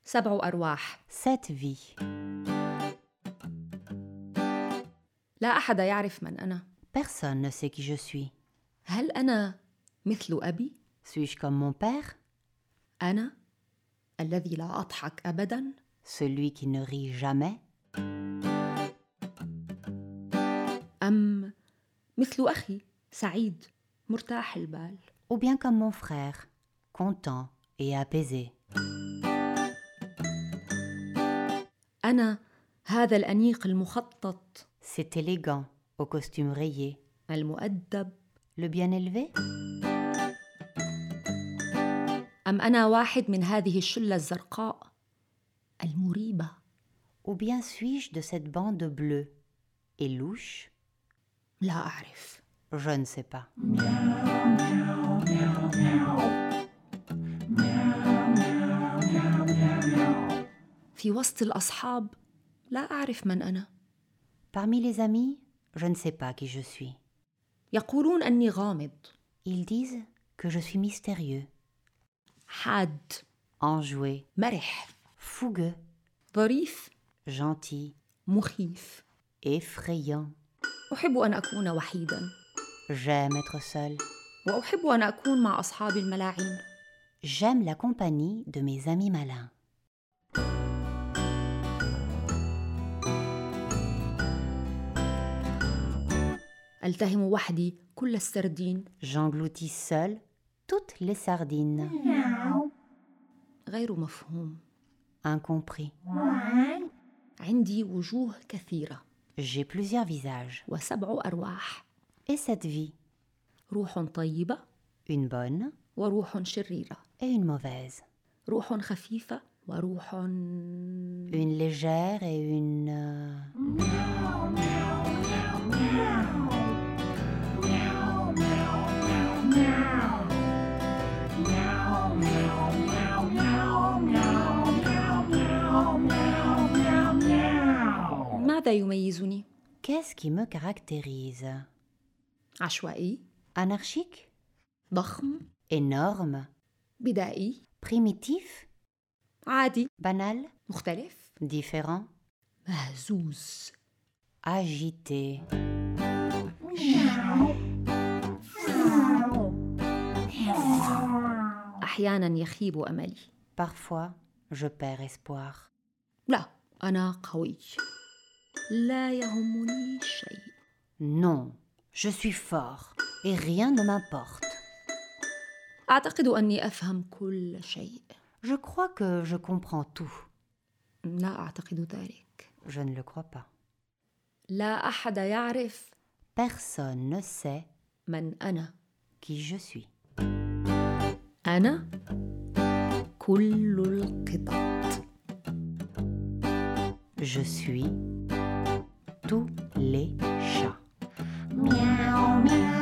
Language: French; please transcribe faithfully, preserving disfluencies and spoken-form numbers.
سبع أرواح. Sept vies. لا أحد يعرف من أنا. Personne ne sait qui je suis. هل أنا مثل أبي؟ Suis-je comme mon père? أنا الذي لا أضحك أبداً؟ Celui qui ne rit jamais? أم مثل أخي سعيد مرتاح البال؟ Ou bien comme mon frère, content et apaisé? أنا هذا الأنيق المخطط C'est élégant, au costume rayé, المؤدب؟ le bien élevé? أم أنا واحد من هذه الشلة الزرقاء المريبة؟ Ou bien suis-je de cette bande bleue et louche? لا أعرف. Je ne sais pas. في وسط الأصحاب لا أعرف من أنا. Parmi les amis, je ne sais pas qui je suis. يقولون أني غامض. Ils disent que je suis mystérieux, حاد. enjoué, مرح. fougueux, ظريف. gentil, مخيف. effrayant. أحب أن أكون وحيداً. J'aime être seul. وأحب أن أكون مع أصحاب الملاعين. J'aime la compagnie de mes amis malins. ألتهم وحدي كل السردين. J'engloutis seul toutes les sardines. غير مفهوم. Incompris. عندي وجوه كثيرة. J'ai plusieurs visages. وسبع أرواح. Et cette vie? روح طيبة. Une bonne وروح شريرة. et une mauvaise. روح خفيفة وروح. Une légère et une... euh, ماذا يميزني؟ Qu'est-ce qui me caractérise? عشوائي. Anarchique? ضخم. Énorme? بدائي. Primitif? عادي. Banal? مختلف. Différent? مهزوز. Agité? أحياناً يخيب أملي. Parfois, je perds espoir. لا، أنا قوي. لا يهمني شيء. Non, je suis fort et rien ne m'importe. أعتقد أني أفهم كل شيء. Je crois que je comprends tout. لا أعتقد ذلك. Je ne le crois pas. لا أحد يعرف Personne ne sait من أنا. qui je suis. أنا كل القطط. Je suis tous les chats. Miaou, miaou.